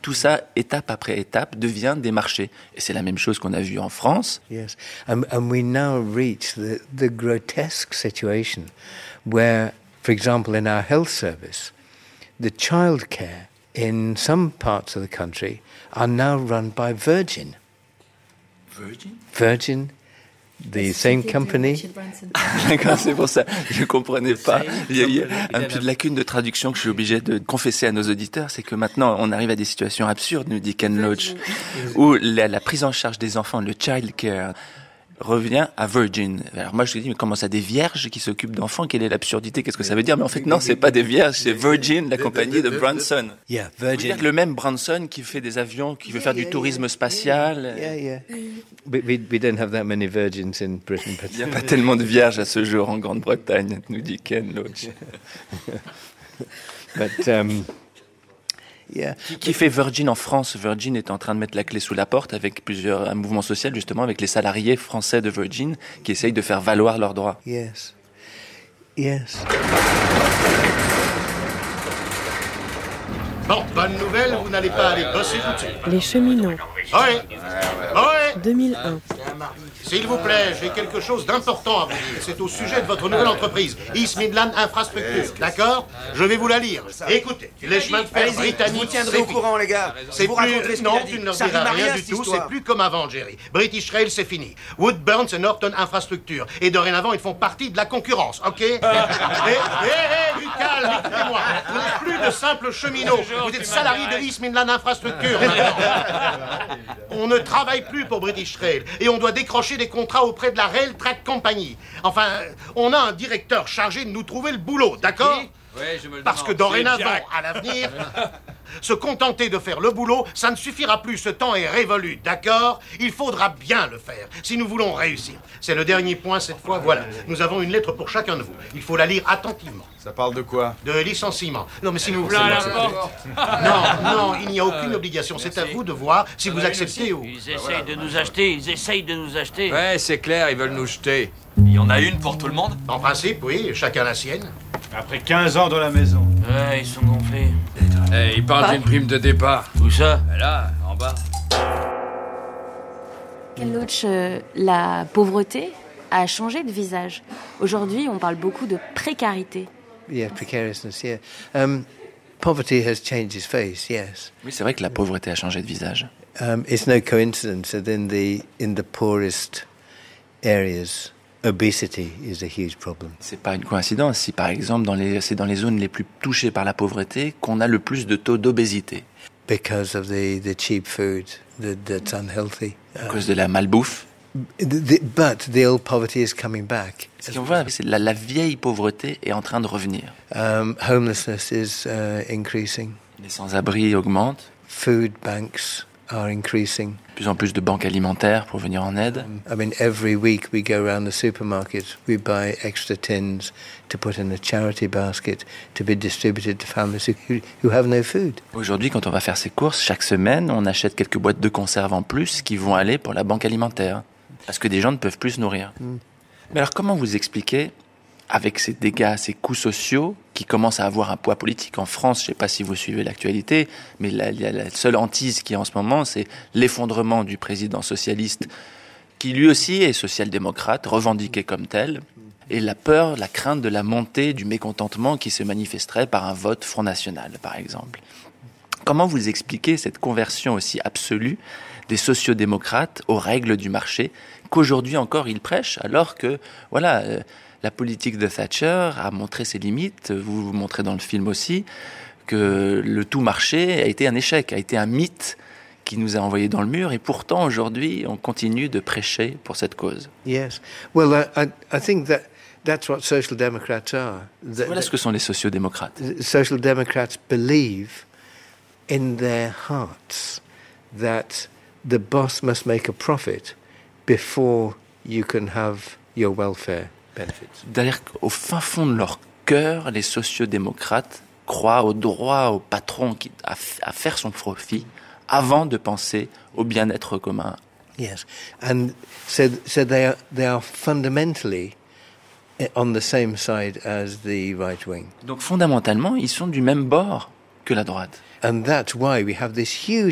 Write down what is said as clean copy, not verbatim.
Tout ça, étape après étape, devient des marchés. Et c'est la même chose qu'on a vu en France. Yes, and we now reach the grotesque situation where, for example, in our health service, the childcare in some parts of the country are now run by Virgin. Virgin, the same company. D'accord, c'est pour ça. Je comprenais pas. Il y a un peu de lacune de traduction que je suis obligé de confesser à nos auditeurs, c'est que maintenant on arrive à des situations absurdes, nous dit Ken Loach, où la prise en charge des enfants, le child care, revient à Virgin. Alors moi je me dis, mais comment ça, des vierges qui s'occupent d'enfants? Quelle est l'absurdité? Qu'est-ce que ça veut dire? Mais en fait non, c'est pas des vierges, c'est Virgin, la compagnie de Branson. Yeah, Virgin. Le même Branson qui fait des avions, qui veut faire du tourisme spatial. Yeah. We don't have that many virgins in Britain. But Il n'y a pas tellement de vierges à ce jour en Grande-Bretagne, nous dit Ken Loach. But yeah. Qui fait Virgin en France? Virgin est en train de mettre la clé sous la porte avec un mouvement social justement, avec les salariés français de Virgin qui essayent de faire valoir leurs droits. Yes. Bon, bonne nouvelle, vous n'allez pas aller bosser tout de suite. Les cheminots, Oui. 2001. S'il vous plaît, j'ai quelque chose d'important à vous dire. C'est au sujet de votre nouvelle entreprise, East Midland Infrastructure. D'accord? Je vais vous la lire. Écoutez, les chemins de fer britanniques, vous tiendrez au courant, les gars. C'est vous raconterez ce plus... qu'il Non, a dit. tu ne leur Ça diras rime à rien du cette tout. histoire. C'est plus comme avant, Jerry. British Rail, c'est fini. Woodburn et Norton Infrastructure. Et dorénavant, ils font partie de la concurrence, ok? Du calme, écoutez-moi. Vous n'êtes plus de simples cheminots. Vous êtes salariés de East Midland Infrastructure. On ne travaille plus pour British Rail. Et on doit décrocher des contrats auprès de la Rail Track Company. Enfin, on a un directeur chargé de nous trouver le boulot, d'accord? Parce que dorénavant, à l'avenir, se contenter de faire le boulot, ça ne suffira plus. Ce temps est révolu, d'accord? Il faudra bien le faire, si nous voulons réussir. C'est le dernier point cette fois, voilà. Nous avons une lettre pour chacun de vous. Il faut la lire attentivement. Ça parle de quoi? De licenciement. Non, mais si vous... Non, il n'y a aucune obligation. C'est à vous de voir si vous acceptez ou... Ils essayent de nous acheter. Ouais, c'est clair, ils veulent nous jeter. Il y en a une pour tout le monde? En principe, oui, chacun la sienne. Après 15 ans dans la maison. Ouais, ils sont gonflés. Ils parlent d'une prime de départ. Où ça? Là, en bas. Ken Loach, la pauvreté a changé de visage. Aujourd'hui, on parle beaucoup de précarité. Yeah, precariousness, yeah. Poverty has changed its face, yes. Oui, c'est vrai que la pauvreté a changé de visage. It's no coincidence that in the poorest areas, obesity is a huge problem. C'est pas une coïncidence si, par exemple, c'est dans les zones les plus touchées par la pauvreté qu'on a le plus de taux d'obésité. Because of the cheap food that's unhealthy. À cause de la malbouffe. But the old poverty is coming back. Ce qu'on voit, c'est la vieille pauvreté est en train de revenir. Homelessness is increasing. Les sans-abri augmentent. Food banks are increasing. De plus en plus de banques alimentaires pour venir en aide. I mean, every week we go around the supermarket, we buy extra tins to put in a charity basket to be distributed to families who have no food. Aujourd'hui, quand on va faire ses courses, chaque semaine, on achète quelques boîtes de conserve en plus qui vont aller pour la banque alimentaire. Parce que des gens ne peuvent plus se nourrir. Mais alors, comment vous expliquez, avec ces dégâts, ces coûts sociaux qui commencent à avoir un poids politique en France, je ne sais pas si vous suivez l'actualité, mais la seule hantise qu'il y a en ce moment, c'est l'effondrement du président socialiste, qui lui aussi est social-démocrate, revendiqué comme tel, et la peur, la crainte de la montée du mécontentement qui se manifesterait par un vote Front National, par exemple. Comment vous expliquez cette conversion aussi absolue des sociodémocrates aux règles du marché, qu'aujourd'hui encore ils prêchent, alors que, voilà, la politique de Thatcher a montré ses limites, vous montrez dans le film aussi, que le tout marché a été un échec, a été un mythe qui nous a envoyés dans le mur, et pourtant aujourd'hui on continue de prêcher pour cette cause. Yes. Well, I think that's what social democrats are. Voilà ce que sont les sociodémocrates. Social democrats believe in their hearts that the boss must make a profit before you can have your welfare benefits. D'ailleurs, au fin fond de leur cœur, les sociodémocrates croient au droit au patron à faire son profit avant de penser au bien-être commun. Yes, and so they are fundamentally on the same side as the right wing. Donc fondamentalement, ils sont du même bord que la droite. And that's why we have this huge